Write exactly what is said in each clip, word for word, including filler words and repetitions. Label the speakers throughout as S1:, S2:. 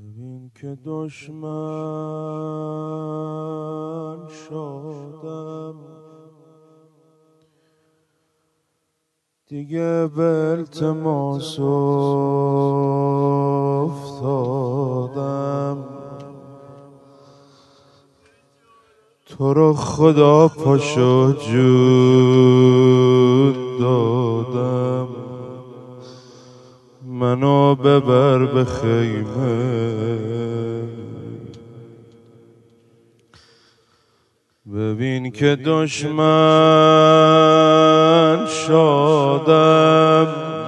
S1: ببین که دشمن شدم دیگه به التماس افتادم، تو رو خدا پاشو جون دادم، منو ببر به خیمه. ببین که دشمن شدم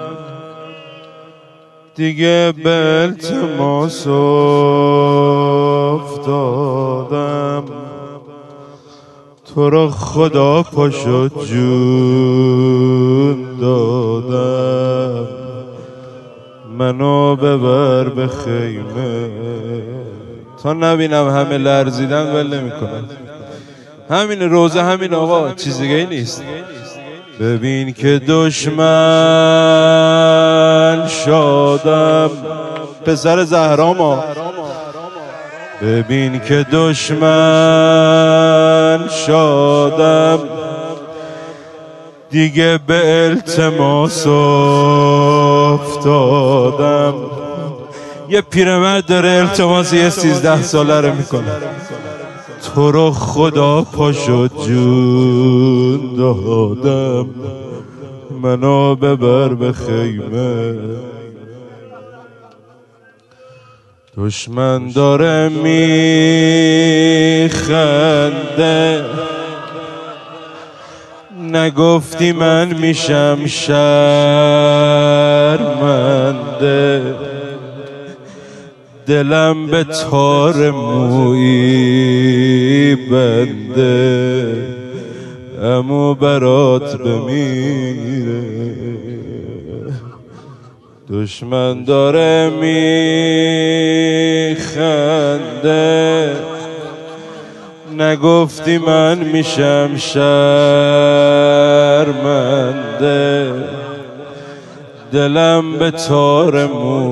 S1: دیگه به التماس افتادم، تو رو خدا پاشو جون دادم، منو ببر به خیمه. تا نبینم همه لرزیدن ول نمی‌کنم. همین روزه، همین آقا، چیز دیگه ای نیست. ببین که دشمن شدم، پسر زهراما. ببین که دشمن شدم دیگه به التماس افتادم. یه پیرمرد داره التماس یه سیزده ساله رو میکنه، تو رو خدا پاشو جون دادم، منو ببر به خیمه. دشمن داره میخنده، نگفتی من میشم شرمنده، دلم به تار مویی بنده، امو برات بمیره. دشمن داره میخنده، نگفتی من میشم شرمنده، دلم به تار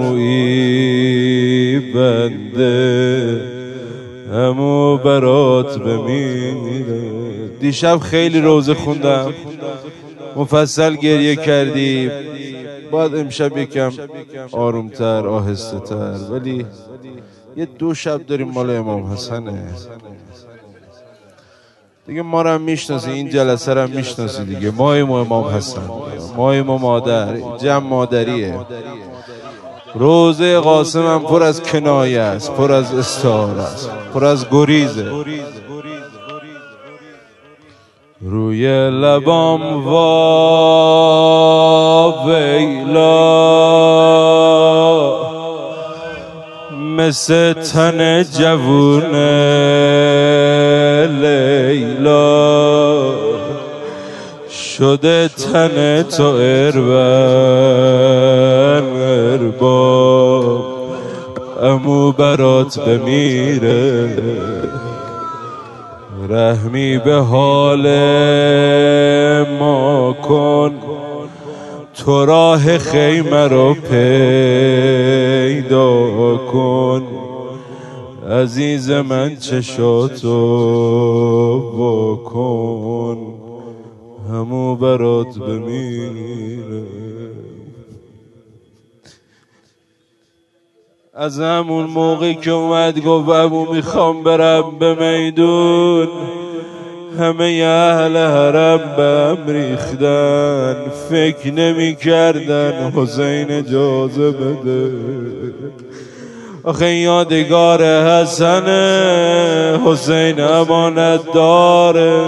S1: مویی بنده، همو برات بمیره. دیشب خیلی روزه خوندم، مفصل گریه کردیم. باید امشب یکم آرومتر، آهسته تر، ولی یه دو شب داریم مال امام حسنه دیگه. ما رو هم میشناسی، این جلسه رو هم میشناسی دیگه. ماییم و امام حسن، ماییم و مادر، جمع مادریه. روزه قاسم هم پر از کنایه است، پر از استعاره است، پر از گریزه. روی لبام وا ویلا مثل تن جوون لیلا، شده تن تو اربن ارباب، امو برات بمیره. رحمی به حال ما کن، تو راه خیمه رو پیدا کن. عزیز من چشاتو بکن، همو برات بمیره. از همون موقع که اومد گفت ابو میخوام برم به میدون، همه اهل حرم به هم ریختن، فکر نمی کردن حسین اجازه بده. آخه یادگار حسن، حسین امانت داره.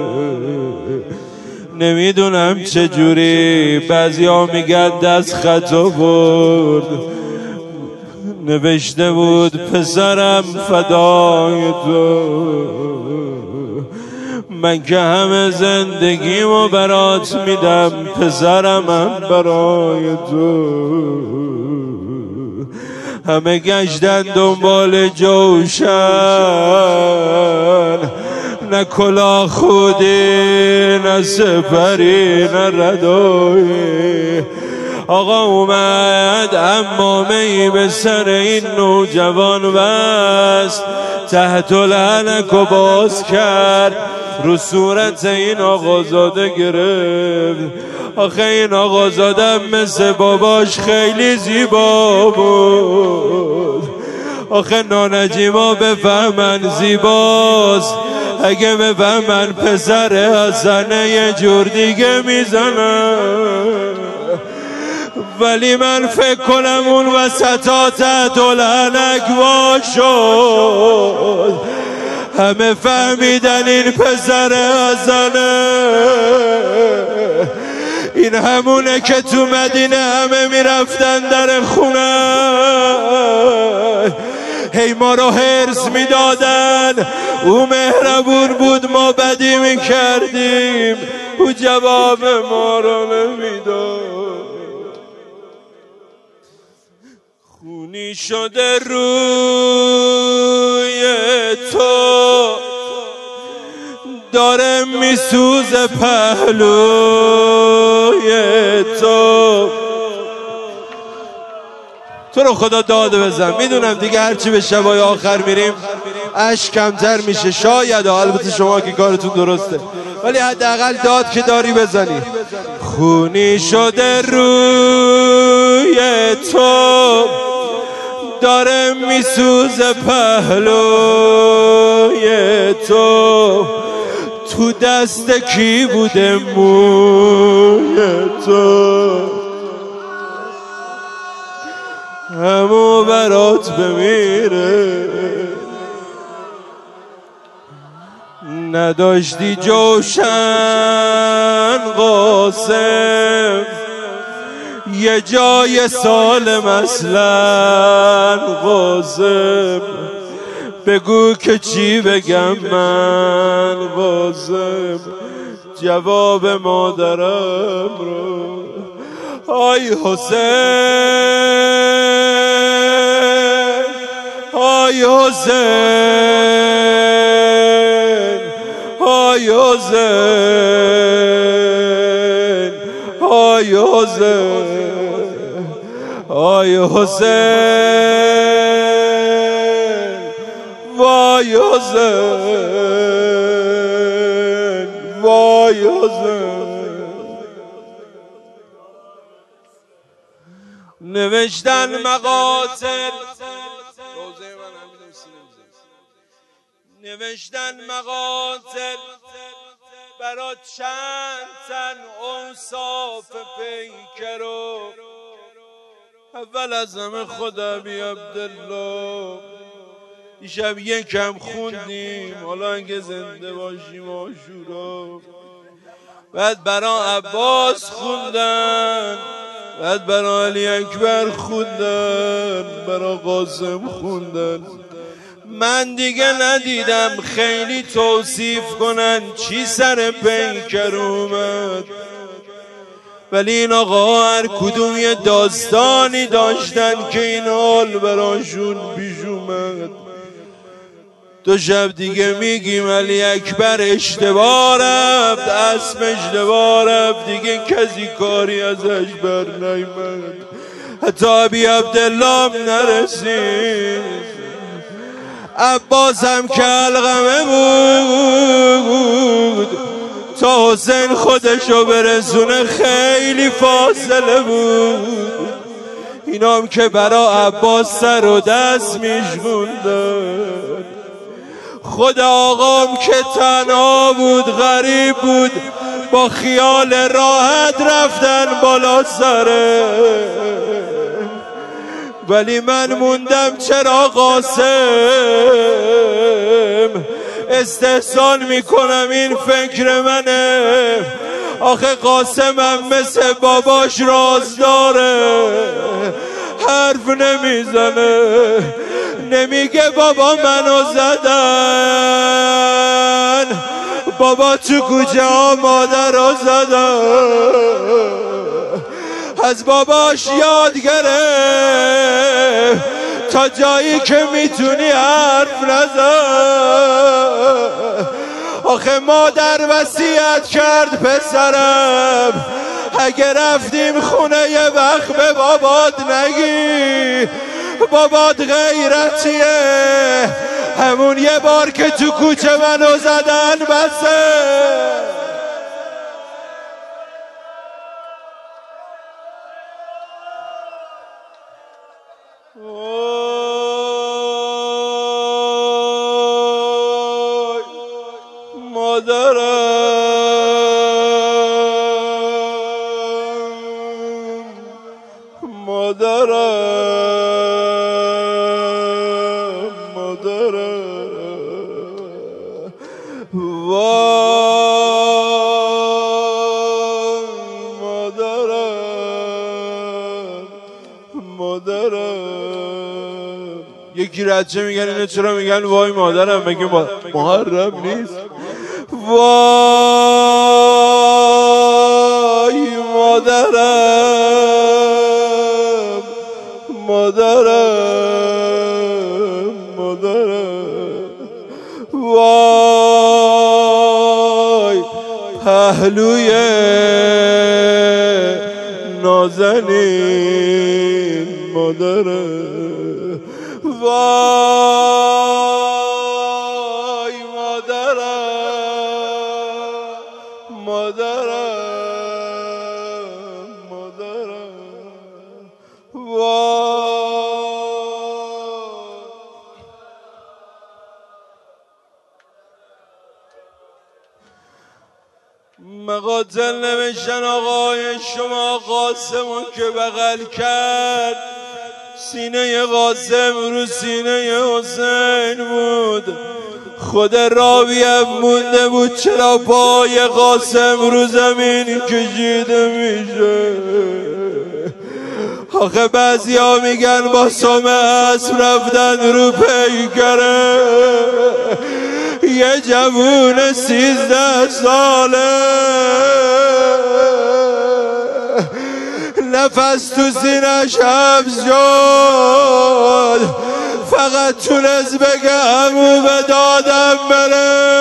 S1: نمیدونم چجوری، بعضی ها میگن دست خطا برد، نوشته بود پسرم فدای تو، من که همه زندگیمو برات میدم، پسرم هم برای تو. همه گشتن دنبال جوشن، نه کلاه خودی نه سپری نه ردایی. آقا اومد امامه‌ای به سر این نوجوان بست، تحت الحلق و باز کرد، رو صورت این آقازاده گرفت. آخه این آقازاده مثل باباش خیلی زیبا بود. آخه نانجیما بفهمن زیباست، اگه بفهمن پسر حسنه یه جور دیگه میزنن. ولی من فکر کنم اون وسطا تحت الحلق وا شد، همه فهمیدن این پسر حسنه. این همونه که تو مدینه همه میرفتن در خونه، هی ما رو حرص میدادن. او مهربون بود ما بدی میکردیم، او جواب ما رو نمیداد. خونی شده روی تو، داره میسوزه پهلوی تو. تو رو خدا داد بزن. میدونم دیگه هرچی به شبای آخر میریم اشک کمتر میشه، شاید، البته شما که کارتون درسته، ولی حداقل داد که داری بزنی. خونی شده روی تو، داره میسوزه پهلوی تو. تو دست کی بوده موی تو؟ همو برات بمیره. نداشتی جوشن قاسم، یه جای سالم اصلا قاسم. بگو که چی بگم من قاسم، جواب مادرم رو. آی حسین، آی حسین، آی حسین، آی حسین، آی حسین، وای حسین، وای حسین. نوشتن مقاتل، نوشتن مقاتل برا چند تن اوصاف پیکرو. اول از همه خدا بی عبدالله دیشب یکم خوندیم، حالا اگه زنده باشیم عاشورا. بعد برا عباس خوندن، بعد برا علی اکبر خوندن، برا قاسم خوندن. من دیگه ندیدم خیلی توصیف کنن چی سر پیکر اومد، ولی این آقا هر کدوم یه داستانی داشتن که این حال براشون پیش اومد. دو شب دیگه میگیم علی اکبر اشتباه رفت، اسم اشتباه رفت، دیگه کسی کاری ازش بر نیامد، حتی ابی عبدالله هم نرسید. عباس هم که علقمه بود تا حسین خودشو برسونه خیلی فاصله بود. اینا هم که برا عباس سر و دست میشگوندن. خود آقام که تنها بود، غریب بود، با خیال راحت رفتن بالا سره. ولی من موندم چرا قاسم استحسان میکنم، این فکر منه. آخه قاسمم مثل باباش راز داره، حرف نمیزنه، نمیگه بابا منو زدن، بابا تو کوچه ها مادر رو زدن. از باباش یاد گرفت تا جایی که میتونی حرف نزن. آخه مادر وصیت کرد پسرم اگه رفتیم خونه یه وقت به بابات نگی بابات غیرتیه، همون یه بار که تو کوچه منو زدن بسه. مادرم مادرم مادرم وای مادرم مادرم. یکی رچه میگن اینو چرا میگن وای مادرم؟ مگه محرم نیست؟ وای مادرم مادرم مادرم وای پهلوی نازنین مادرم وای مادرم مادرم مادرم وای. مقاتل نوشتن آقای شما قاسمون که بغل کرد، سینه قاسم رو سینه حسین بود. خود راوی هم مونده بود چرا پای قاسم رو زمین کشیده میشه. آخه بعضی ها میگن با سم اسب رفتن رو پیکره، یه جوون سیزده ساله نفس تو سینش حبس شد، فقط تونست بگه عمو به دادم بره.